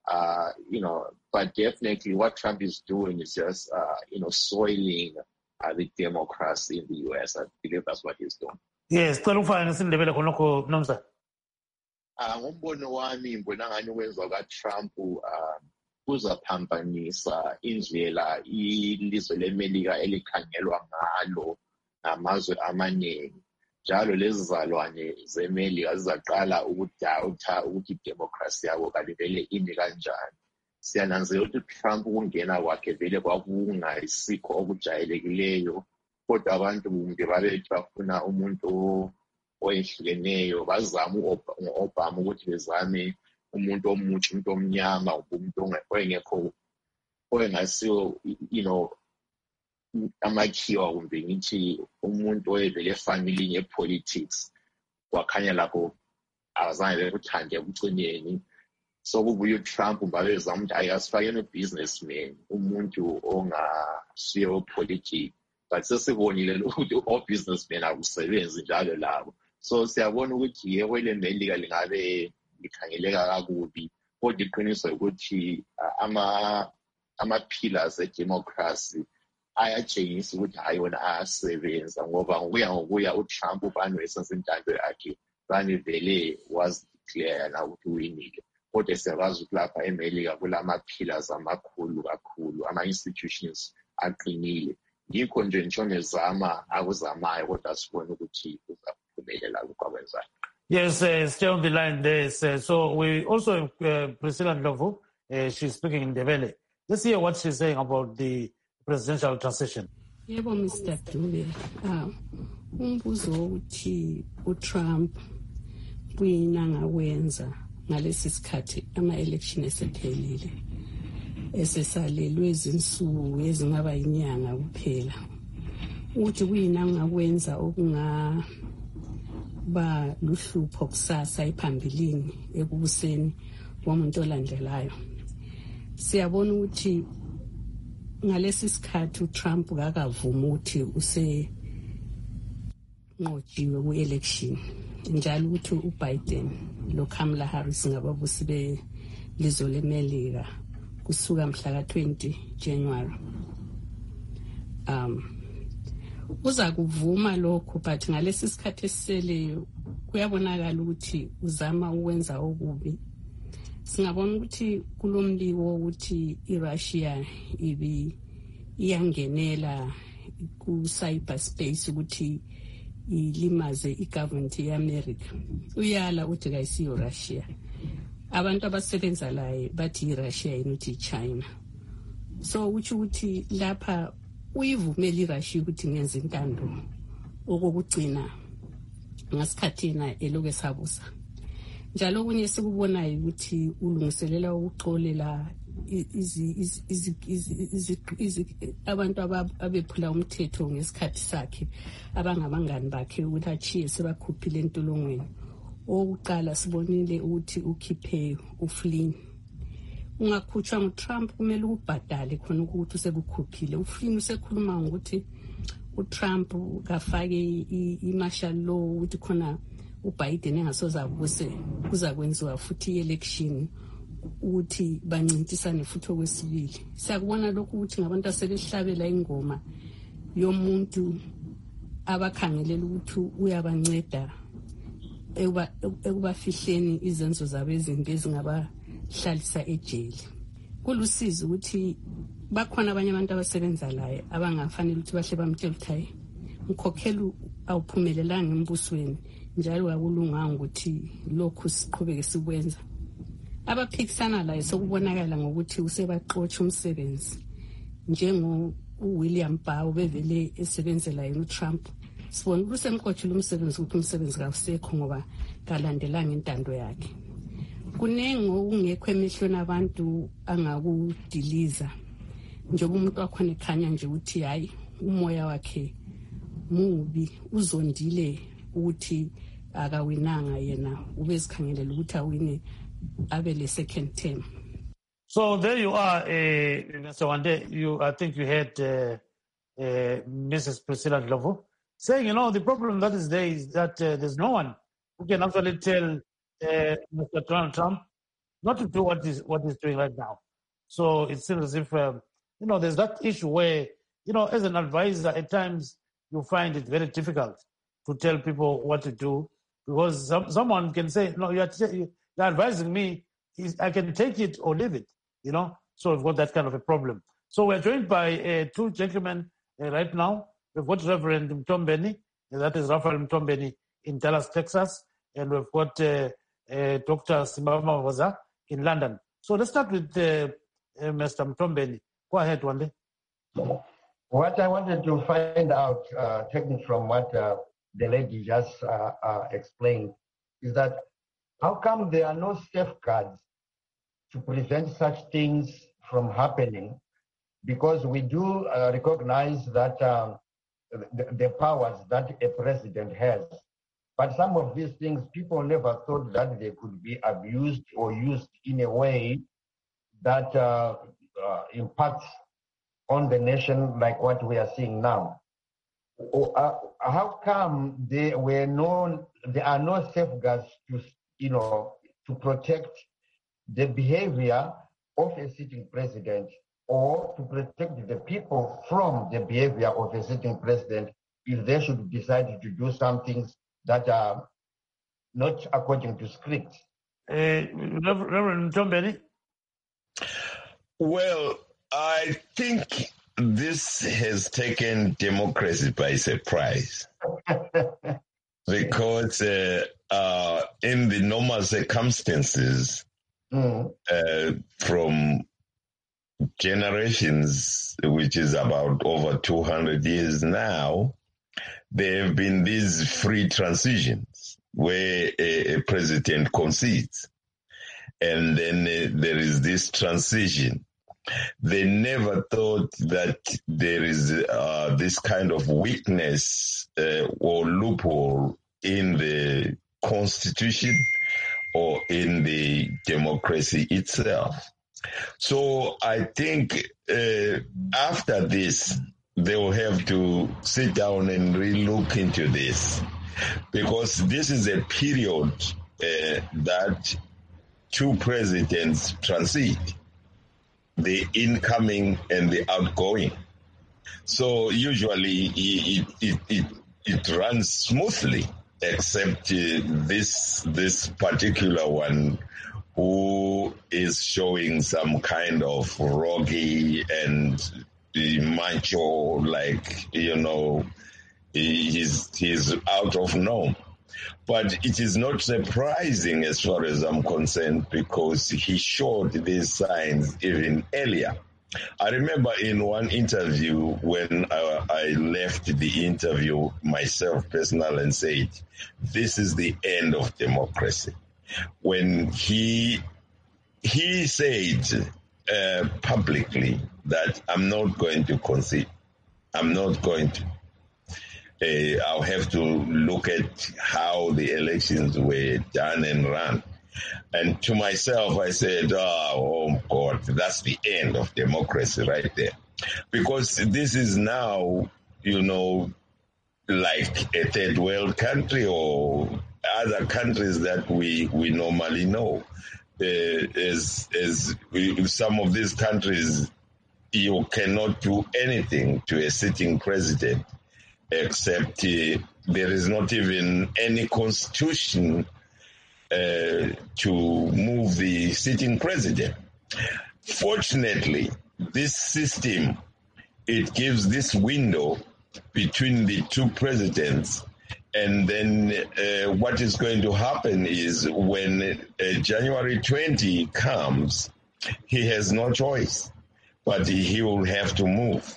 But definitely what Trump is doing is just, soiling the democracy in the U.S. I believe that's what he's doing. Yes, ngombono wami ngibona ngani ukwenziwa kaTrump kuzaphambanisa indlela ilizwe leMelika elikhangelwa ngalo namazwe amaningi. Njalo lezi zalwane zeMelika zizaqala ukudawutha ukuthi idemocracy yabo kanti vele imi kanjani. Siyananzela ukuthi Trump ukungena kwakhe vele kwakungayisikho okujayelekileyo, kodwa abantu kumbe babethi bafuna umuntu oyehlukeneyo, bazama u-Obama ukuthi bezame umuntu omutsha, umuntu omnyama, umuntu oyengekho oyengasiyo, amakhiwa kumbe ngithi umuntu oyevele efamilini ye-politics, kwakhanya lapho azange bekuthande ekucineni. So kubuye uTrump babezama ukuthi ayasifakeni u-businessman, umuntu ongasiyo politics, but sesibonile ukuthi o-businessman akusebenzi njalo labo. So siyabona ukuthi yebo leMelika lingabe likhangeleka kakubi, kodwa iqiniso ukuthi ama-pillars e-democracy ayatshengisa ukuthi hayi wona ayasebenza, ngoba ngokuya uTrump ubani wesenza intando yakhe bani vele was-declare na ukuthi uwinile. Kodwa siyakwazi ukuthi lapha eMelika kulama-pillars amakhulu kakhulu, ama-institutions aqinile. Yikho nje nje ezama akuzamayo, kodwa sibone ukuthi uzaphumelela ukwenzayo. Yes, stay on the line there. So we also have Priscilla Ndlovu. She's speaking in Ndebele. Let's hear what she's saying about the presidential transition. Yebo, Mr. Dube. Umbuzo ukuthi uTrump kuyini ngawenza ngalesi sikhathi ama-election esephelile. Esesalelwe izinsuku ezingaba inyanga kuphela. Uthi kuyini angakwenza okungaba luhlupho kusasa ephambilini ekubuseni komuntu olandelayo. Siyabona ukuthi ngalesi sikhathi uTrump akavuma ukuthi usenqotshiwe ku-election, njalo ukuthi uBiden lo Kamala Harris ngababusi belizwe leMelika kusuka mhla ka-20 January. Uza kuvuma lokho, but ngalesi sikhathi esiseleyo kuyabonakala ukuthi uzama ukwenza okubi. Singabona ukuthi kulomliwo ukuthi iRussia iyangenela ku-cyberspace ukuthi ilimaze igovernment ye-America. Uyala uthi kayisiyo Russia. Abantu abasebenza laye bathi iRussia inothi iChina. So uthi ukuthi lapha uyivumela iRussia ukuthi ngenze intando okugcina ngasikhathi yena eloku esabusa. Njalo okunye sikubonayo ukuthi ulungiselela ukuxolela abantu abephula umthetho ngesikhathi sakhe abangabangani bakhe ukuthi achiye sebakhuphile entolongweni. Okuqala sibonile ukuthi ukhiphe uFlynn. Ungakhutshwa nguTrump kumele ubhadale khona ukuthi usekukhuphile. uFlynn usekhuluma ukuthi uTrump kafake i-martial law ukuthi khona uBiden engasoze abuse kuza kwenziwa futhi i-election ukuthi bancintisane futhi okwesibili. Siyakubona lokhu ukuthi ngabantu asebehlabela ingoma yomuntu abakhangelela ukuthi uyabanceda ekubafihleni izenzo zabo ezimbi ezingabahlalisa ejele. Kulusizi ukuthi bakhona abanye abantu abasebenza laye abangafanele ukuthi bahle bamtshela ukuthi hayi umkhokheli awuphumelelanga embusweni njalo akulunganga ukuthi lokhu siqhubeke sikwenza. Abaphikisana laye sokubonakala ngokuthi usebaxotsha umsebenzi njengo uWilliam Barr bevele esebenzela yena uTrump. Sibona ukuthi usemxotshile umsebenzi ukuthi umsebenzi kawusekho ngoba kalandelanga intando yakhe. Kunengi okungekho emehlweni abantu angakudiliza njengoba umuntu wakhona ekhanya nje ukuthi hayi umoya wakhe mubi uzondile ukuthi akawinanga yena ubezikhangelela ukuthi awine abele second term. So there you are, Mr. Wande. I think you heard Mrs. Priscilla Ndlovu saying, the problem that is there is that there's no one who can actually tell Mr. Donald Trump not to do what he's doing right now. So it seems as if, there's that issue where, as an advisor, at times you find it very difficult to tell people what to do because someone can say, no, you're advising me, I can take it or leave it, So we've got that kind of a problem. So we're joined by two gentlemen right now. We've got Reverend Mtombeni, that is Raphael Mtombeni in Dallas, Texas, and we've got Dr. Simbama Waza in London. So let's start with Mr. Mtombeni. Go ahead, Wande. What I wanted to find out, taking from what the lady just explained, is that how come there are no safeguards to prevent such things from happening? Because we do recognize that the powers that a president has. But some of these things, people never thought that they could be abused or used in a way that impacts on the nation like what we are seeing now. How come there are no safeguards to protect the behavior of a sitting president or to protect the people from the behavior of a sitting president if they should decide to do some things that are not according to script? Reverend Mtombeni? Well, I think this has taken democracy by surprise because in the normal circumstances, from generations, which is about over 200 years now, there have been these free transitions where a president concedes. And then there is this transition. They never thought that there is this kind of weakness or loophole in the Constitution or in the democracy itself. So I think after this, they will have to sit down and re-look into this, because this is a period that two presidents transit. the incoming and the outgoing. So usually it runs smoothly, except this particular one, who is showing some kind of rocky and macho, like, he's out of norm. But it is not surprising as far as I'm concerned, because he showed these signs even earlier. I remember in one interview when I left the interview myself personal and said, this is the end of democracy. When he said publicly that I'm not going to concede, I'm not going to. I'll have to look at how the elections were done and run. And to myself, I said, oh God, that's the end of democracy right there. Because this is now, like a third world country or other countries that we normally know. As some of these countries, you cannot do anything to a sitting president, except there is not even any constitution to move the sitting president. Fortunately, this system, it gives this window between the two presidents, and then what is going to happen is when January 20 comes, he has no choice, but he will have to move.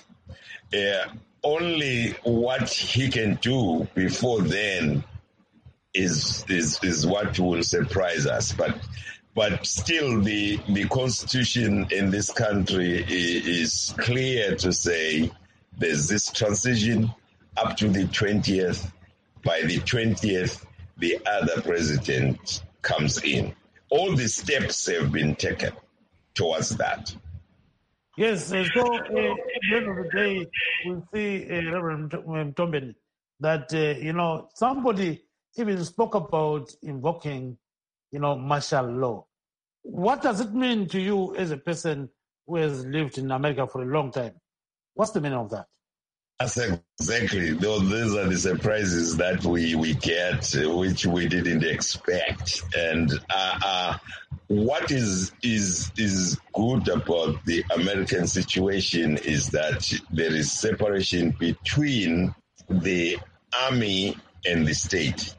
Only what he can do before then is what will surprise us. But still, the constitution in this country is clear to say there's this transition up to the 20th. By the 20th, the other president comes in. All the steps have been taken towards that. Yes, so at the end of the day, we see, Reverend Mtombeni, that, somebody even spoke about invoking, martial law. What does it mean to you as a person who has lived in America for a long time? What's the meaning of that? That's exactly. Those are the surprises that we get, which we didn't expect. And what is good about the American situation is that there is separation between the army and the state.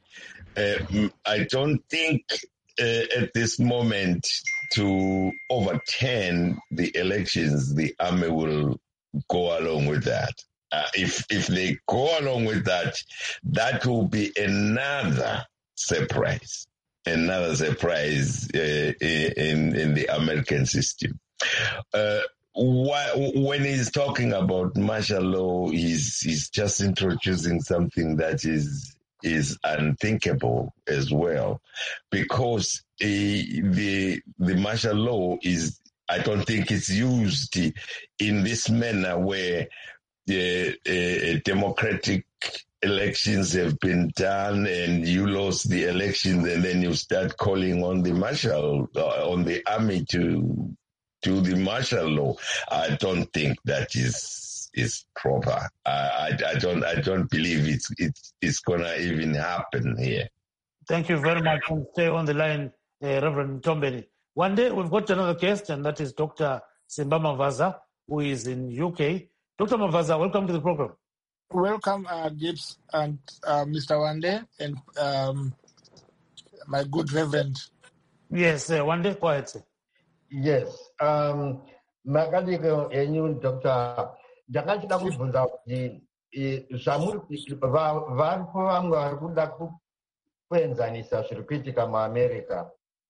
I don't think at this moment to overturn the elections, the army will go along with that. If they go along with that, that will be another surprise in the American system. When he's talking about martial law, he's just introducing something that is unthinkable as well, because the martial law is, I don't think it's used in this manner where democratic elections have been done and you lost the elections, and then you start calling on the on the army to do the martial law. I don't think that is proper. I don't believe it's gonna even happen here. Thank you very much. Stay on the line, Reverend Mtombeni. One day we've got another guest, and that is Dr. Simba Mavaza, who is in UK. Dr. Mavaza, welcome to the program. Welcome, Gibbs and Mr. Wande and my good Reverend. Yes, Wande, quiet. Yes. Makadiko enyu Dr. Jakachida kubvunza kuti varipo vamwe vari kuda kuenzanisa zviri kuitika muAmerica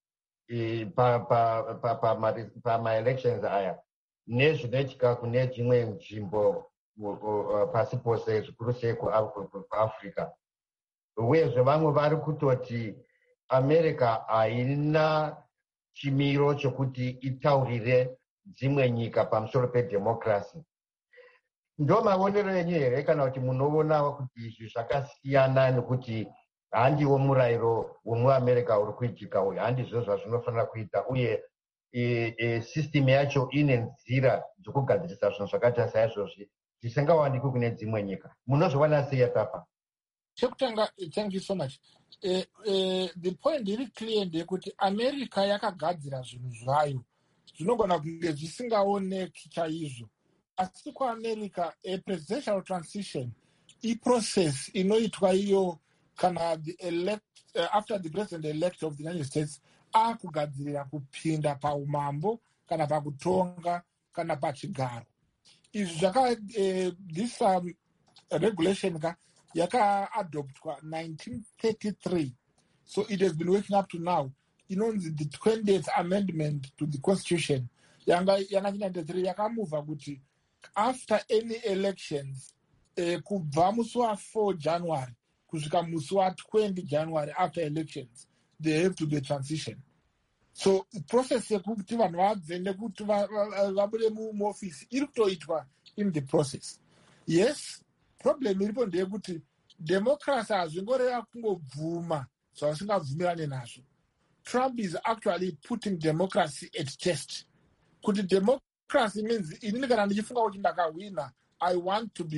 pama-elections aya nezvinoitika kune dzimwe nzvimbo pasi pose zvikuru sei kuAfrica. Uyezve vamwe vari kutoti America haina chimiro chokuti itaurire dzimwe nyika pamusoro pedemocracy. Ndo maonero enyu here kana kuti munoona kuti izvi zvakasiyana nekuti handiwo murayiro wemuAmerica uri kuitika uyu, handizvo zvazvinofanira kuita, uye system yacho ine nzira dzokugadzirisa zvinhu zvakaita saizvozvi zvisingawanikwi kune dzimwe nyika. Munozviona sei papa? Chekutanga, thank you so much. The point iri clear ndeyekuti America yakagadzira zvinhu zvayo zvinogona kunge zvisingaoneki chaizvo. Asi kuAmerica, a presidential transition process inoitwa iyo kana after the president-elect of the United States akugadzirira kupinda paumambo kana pakutonga kana pachigaro. Izvi this regulation yaka-adoptwa 1933, so it has been working up to now. The 20th amendment to the constitution ya1993 yakamuva kuti after any elections kubva musi wa4 January kusvika musi wa20 January after elections there have to be a transition. So the process yekuti vanhu vabve nekuti vabude muofisi iri kutoitwa in the process. Yes, problem iripo ndeyekuti democracy hazvingoreva kungobvuma zvavasingabvumirane nazvo. Trump is actually putting democracy at test. Kuti democracy means inini kana ndichifunga kuti ndakawina, I want to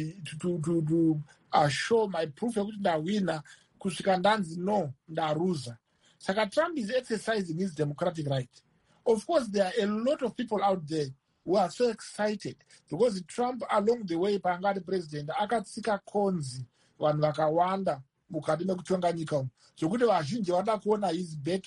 show my proof yekuti ndawina kusvika ndanzi no ndaruza. Saka Trump is exercising his democratic right. Of course, there are a lot of people out there who are so excited because Trump along the way paangari president akatsika konzi vanhu vakawanda mukati mekutonga nyika umu zvokuti vazhinji vada kuona his back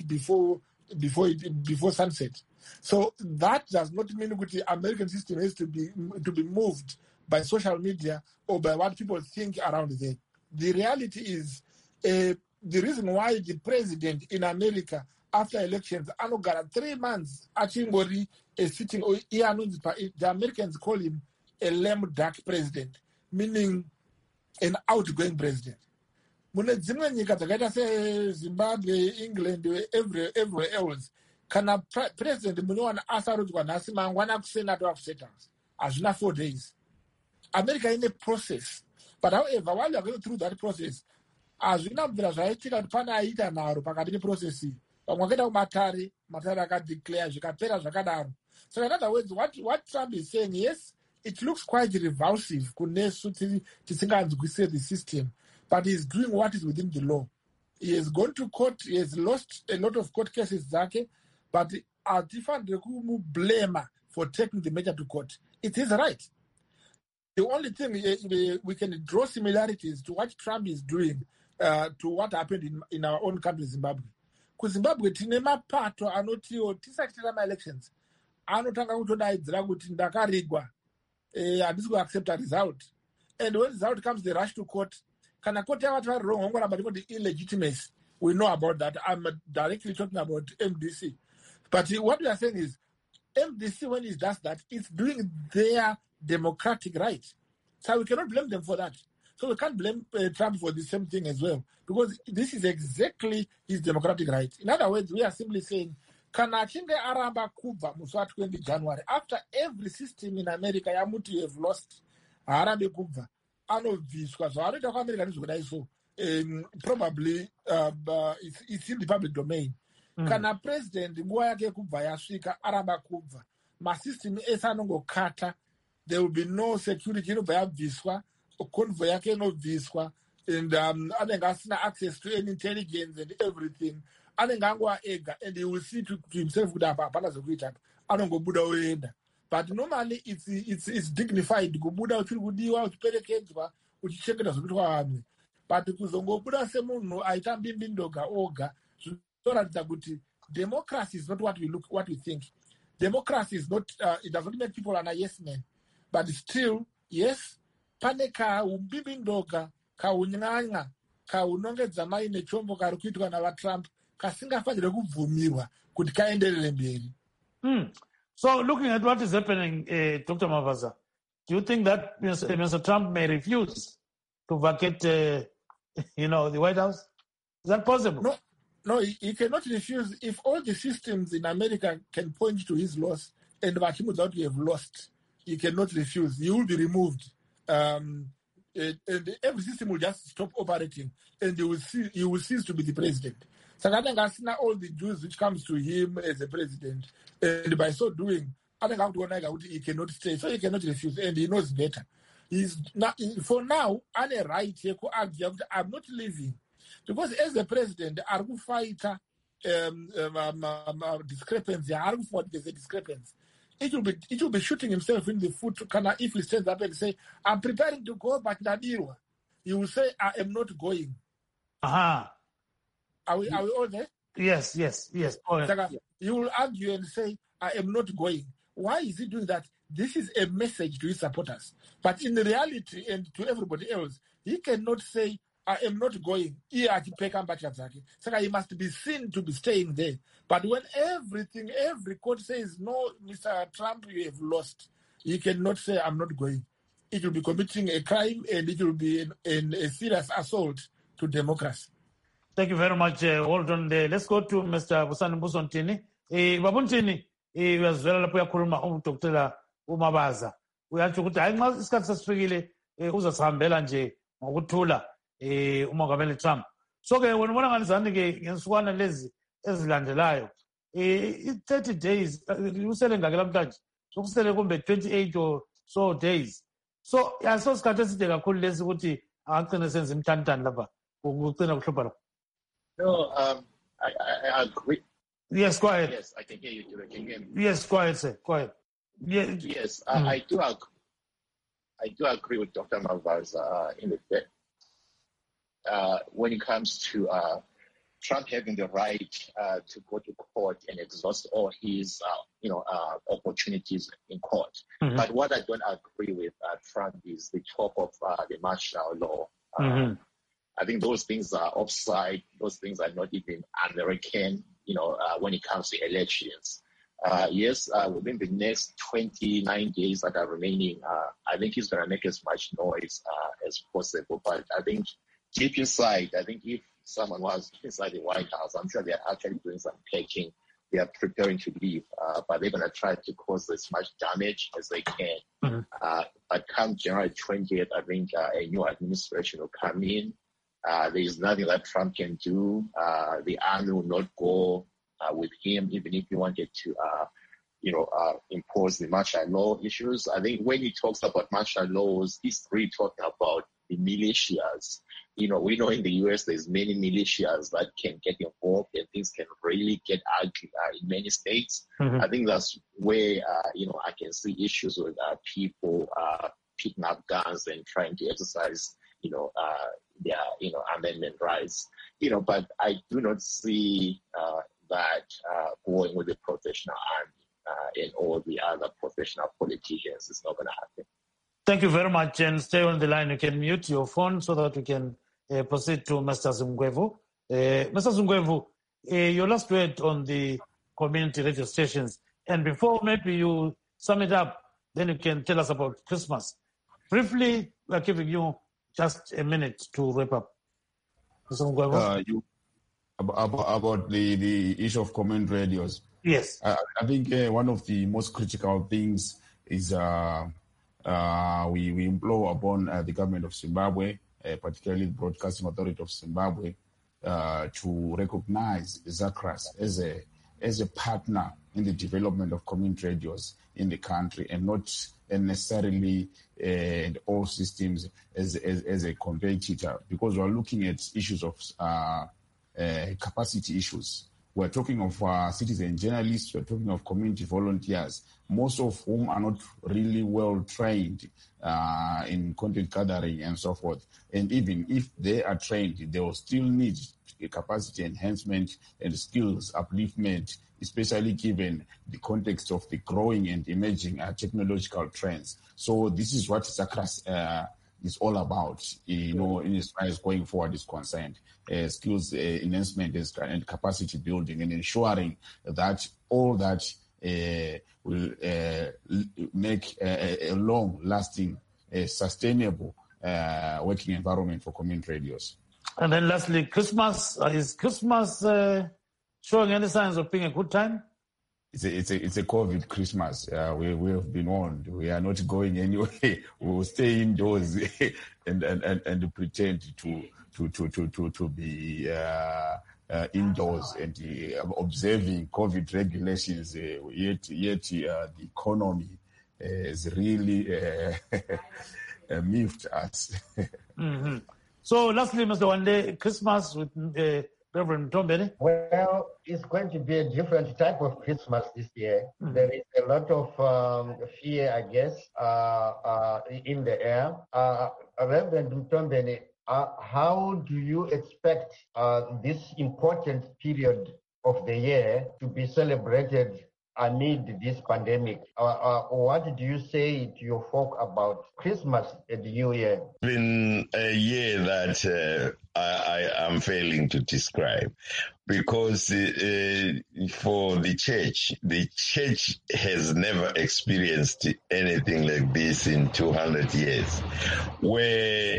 before sunset. So that does not mean that the American system has to be moved by social media or by what people think around there. The reality is the reason why the president in America after elections anogara 3 months achingori sitting, or the Americans call him a lame duck president, meaning an outgoing president. Mune dzimwe nyika dzakaita seZimbabwe, England, everywhere else, kana president munowana asarudzwa nhasi mangwana kusenata wakusethouse hazvina 4 days. America in a process, but however while you are going through that process hazvina kubvira zvaitika kuti pane aita nharo pakati peprocess iyi. Vamwe vakaenda kumatare akadeclare zvikapera zvakadaro. So in other words, what Trump is saying, yes, it looks quite revulsive kunesu tisinganzwisise the system, but he's doing what is within the law. He has gone to court, he has lost a lot of court cases dzake, but hatifanire kumublame for taking the matter to court. It is right. The only thing we can draw similarities to what Trump is doing to what happened in our own country, Zimbabwe. KuZimbabwe tine mapato anotiwo tisati tira ma-elections anotanga kutodaidzira kuti ndakarigwa, handisi kuaccepta result, and when result comes they rush to court. Kana court yavati vari wrong hongoramba ndikoti illegitimacy, we know about that. I'm directly talking about MDC, but what we are saying is MDC, when it does that, it's doing their democratic right, so we cannot blame them for that. So we can't blame Trump for the same thing as well, because this is exactly his democratic right. In other words, we are simply saying, kana achinge aramba kubva musi wa20 January, after every system in America yamuti you have lost, haarambe kubva, anobviswa. Zvavanoita kuAmerica ndizvokudai so. Probably it's in the public domain. Kana president nguva yake yekubva yasvika aramba kubva, masystem ese anongokata, there will be no security, inobva yabviswa, convoy yake inobviswa, and anenge asina access to any intelligence and everything. Anenge angova ega, and he will see to himself kuti apa hapana zvekuita apa, anongobuda oenda. But normally it's dignified kubuda uchiri kudiwa, uchiperekedzwa, uchichengeta zvekuitwa vamwe. But kuzongobuda semunhu aita mbimbindoga oga, zvinoratidza kuti democracy is not what we think. Democracy is not, it does not make people an yes men, but still, yes, pane kaumbibindoga, kaunyanya, kaunongedza maine chombo kari kuitwa navaTrump, kasingafanire kubvumirwa kuti kaenderere mberi. So looking at what is happening, Dr. Mavaza, do you think that Mr. Trump may refuse to vacate, the White House? Is that possible? No, he cannot refuse. If all the systems in America can point to his loss, and Vachimudza we have lost, he cannot refuse. He will be removed. And every system will just stop operating, and he will cease to be the president. Sakatanga all the dues which comes to him as a president, and by so doing, he cannot stay, so he cannot refuse, and he knows better. He's not, for now, on a right here to argue, I'm not leaving. Because as the president, I will fight discrepancy. There's a discrepancy. It will be shooting himself in the foot if he stands up and say, I'm preparing to go, but Nadirwa. He will say, I am not going. Uh-huh. Are we all there? Yes. You will argue and say, I am not going. Why is he doing that? This is a message to his supporters. But in reality, and to everybody else, he cannot say, I am not going. He must be seen to be staying there. But when every court says, no, Mr. Trump, you have lost, he cannot say, I'm not going. It will be committing a crime, and it will be a serious assault to democracy. Thank you very much. Hold on there. Let's go to Mr. Busani Busontini. Babuntini, uyazwela lapho uyakhuluma uDr. uMabaza. Uyatsho ukuthi hayi nxa isikhathi sesifikile uzasihambela nje ngokuthula umongameli Trump. So ke wena ubona ngani ke ngesukwana lezi ezilandelayo 30 days usele ngake namhlanje sokusele kumbe 28 or so days. So yaso sikhathi eside kakhulu lesi ukuthi angagcina senza imthanithani lapha ukucina kuhlupha lapha. No, I agree. Yes, go ahead. Yes, I can hear you. Can you hear me? Yes, go ahead, sir. Go ahead. Yes, I do agree with Dr. Mabaza in the fact when it comes to Trump having the right to go to court and exhaust all his opportunities in court. Mm-hmm. But what I don't agree with Trump is the talk of the martial law. I think those things are offside. Those things are not even American, when it comes to elections. Yes, within the next 29 days that are remaining, I think he's going to make as much noise as possible. But I think deep inside, if someone was inside the White House, I'm sure they're actually doing some packing. They are preparing to leave, but they're going to try to cause as much damage as they can. Mm-hmm. But come January 20th, I think a new administration will come in. There is nothing that Trump can do. The army will not go with him, even if he wanted to, impose the martial law issues. I think when he talks about martial laws, he's really talking about the militias. We know in the U.S. there's many militias that can get involved and things can really get ugly in many states. Mm-hmm. I think that's where, I can see issues with people picking up guns and trying to exercise, their, amendment rights. But I do not see that going with the professional army and all the other professional politicians is not going to happen. Thank you very much, and stay on the line. You can mute your phone so that we can proceed to Mr. Zungwevu. Mr. Zungwevu, your last word on the community radio stations. And before maybe you sum it up, then you can tell us about Christmas. Briefly, we are giving you just a minute to wrap up. Mr. Zungwevu? About the issue of community radios. Yes. I think one of the most critical things is we implore upon the government of Zimbabwe, particularly the Broadcasting Authority of Zimbabwe, to recognize ZACRAS as a partner in the development of community radios in the country, and not necessarily in all systems as a competitor, because we're looking at issues of capacity issues. We're talking of citizen journalists, we're talking of community volunteers, most of whom are not really well trained in content gathering and so forth. And even if they are trained, they will still need capacity enhancement and skills upliftment, especially given the context of the growing and emerging technological trends. So this is what ZACRAS is all about, in as far as going forward is concerned. Skills enhancement and capacity building, and ensuring that all that will make a long-lasting, sustainable working environment for community radios. And then lastly, Christmas. Is Christmas showing any signs of being a good time? It's a COVID Christmas. We have been warned. We are not going anywhere. We will stay indoors and pretend to be indoors and observing COVID regulations, yet the economy has really miffed us. Mm-hmm. So lastly, Mr. Wande, Christmas with Reverend Mtombeni? Well, it's going to be a different type of Christmas this year. Mm-hmm. There is a lot of fear, I guess, in the air. Reverend Mtombeni, how do you expect this important period of the year to be celebrated amid this pandemic? What do you say to your folk about Christmas and the New Year? It's been a year that I am failing to describe, because for the church has never experienced anything like this in 200 years, where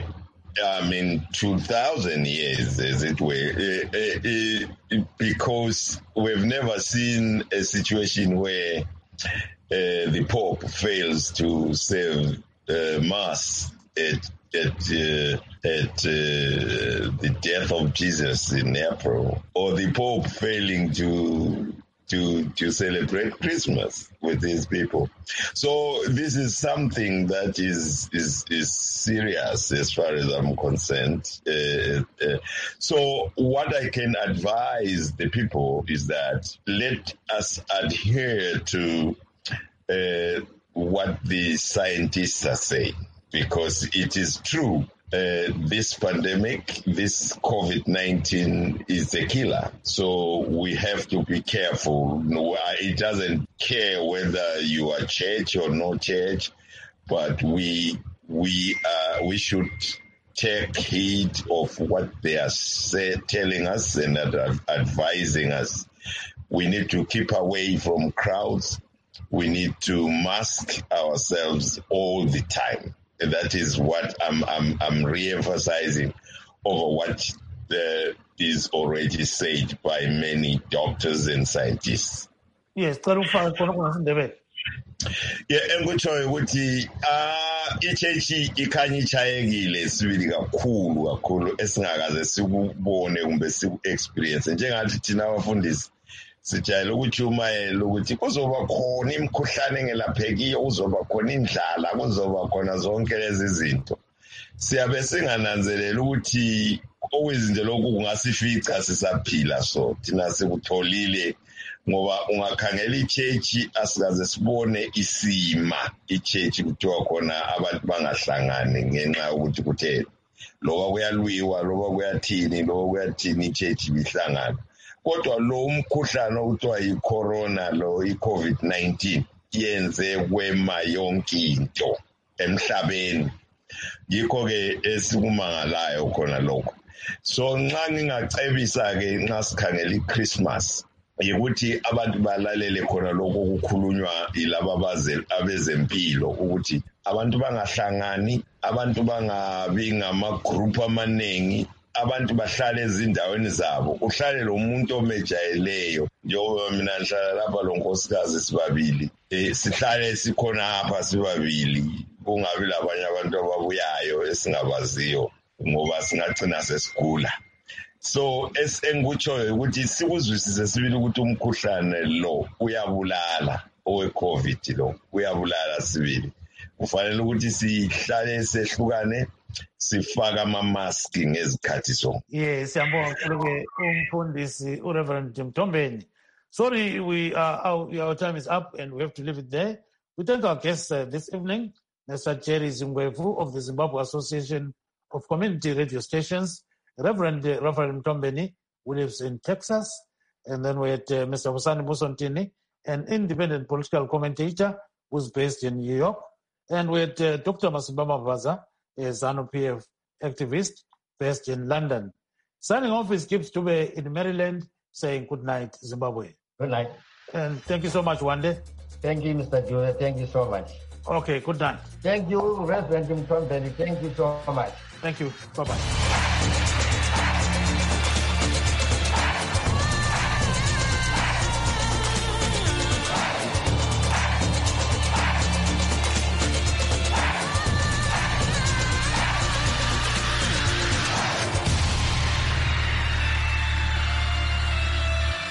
2,000 years, as it were, because we've never seen a situation where the Pope fails to serve Mass at the death of Jesus in April, or the Pope failing to celebrate Christmas with his people. So this is something that is serious as far as I'm concerned. So what I can advise the people is that let us adhere to what the scientists are saying, because it is true. This pandemic, this COVID-19 is a killer. So we have to be careful. It doesn't care whether you are church or no church, but we should take heed of what they are telling us and advising us. We need to keep away from crowds. We need to mask ourselves all the time. That is what I'm re-emphasizing over what is already said by many doctors and scientists. Yes, engikutshoyo ukuthi ichechi ikhanya ichayekile sibili kakhulu esingakaze sikubone kumbe siku-experience njengathi thina abafundisi sijayele ukutshumayela ukuthi kuzoba khona imikhuhlane engelaphekiyo, kuzoba khona indlala, kuzoba khona zonke lezi zinto. Siyabe singananzelela ukuthi okwezinto lokhu kungasifica sisaphila, so thina sikutholile ngoba ungakhangela ichechi asikaze sibone isima ichechi kuthiwa khona abantu bangahlangani ngenxa yokuthi kutheni loba kuyalwiwa loba kuyathini ichechi bihlangana. Kodwa lo mkhuhlane okuthiwa yi-corona lo i-COVID-19 yenze kwema yonke into emhlabeni, yikho-ke esikumangalayo khona lokho. So nxa ngingacebisa-ke nxa sikhangela i-Christmas yikuthi abantu balalele khona lokho kukhulunywa yilaba abezempilo ukuthi abantu bangahlangani, abantu bangabi ngamagroup amanengi, abantu bahlale ezindaweni zabo, uhlale lo muntu omejayeleyo. Njengoba mina ngihlala lapha lo nkosikazi sibabili, sihlale sikhona apha sibabili, kungabi labanye abantu ababuyayo esingabaziyo ngoba singagcina sesigula. So engikutshoyo ukuthi sikuzwisise sibili ukuthi umkhuhlane lo uyabulala, owe-COVID lo uyabulala sibili. Kufanele ukuthi sihlale sehlukane, sifaka ama-maski ngezikhathi zonke. Yes, siyabonga kakhulu-ke umfundisi uReverend Mtombeni. Sorry, our time is up and we have to leave it there. We thank our guests this evening, Mr. Jerry Zingwevu of the Zimbabwe Association of Community Radio Stations, Reverend Raphael Mtombeni, who lives in Texas, and then we had Mr. Husani Musontini, an independent political commentator who's based in New York, and we had Dr. Masimbama Vaza, a ZANU-PF activist based in London. Signing off is Gibbs Dube in Maryland, saying good night, Zimbabwe. Good night. And thank you so much, Wande. Thank you, Mr. Dube. Thank you so much. Okay, good night. Thank you, Reverend Mtombeni. Thank you so much. Thank you. Bye-bye.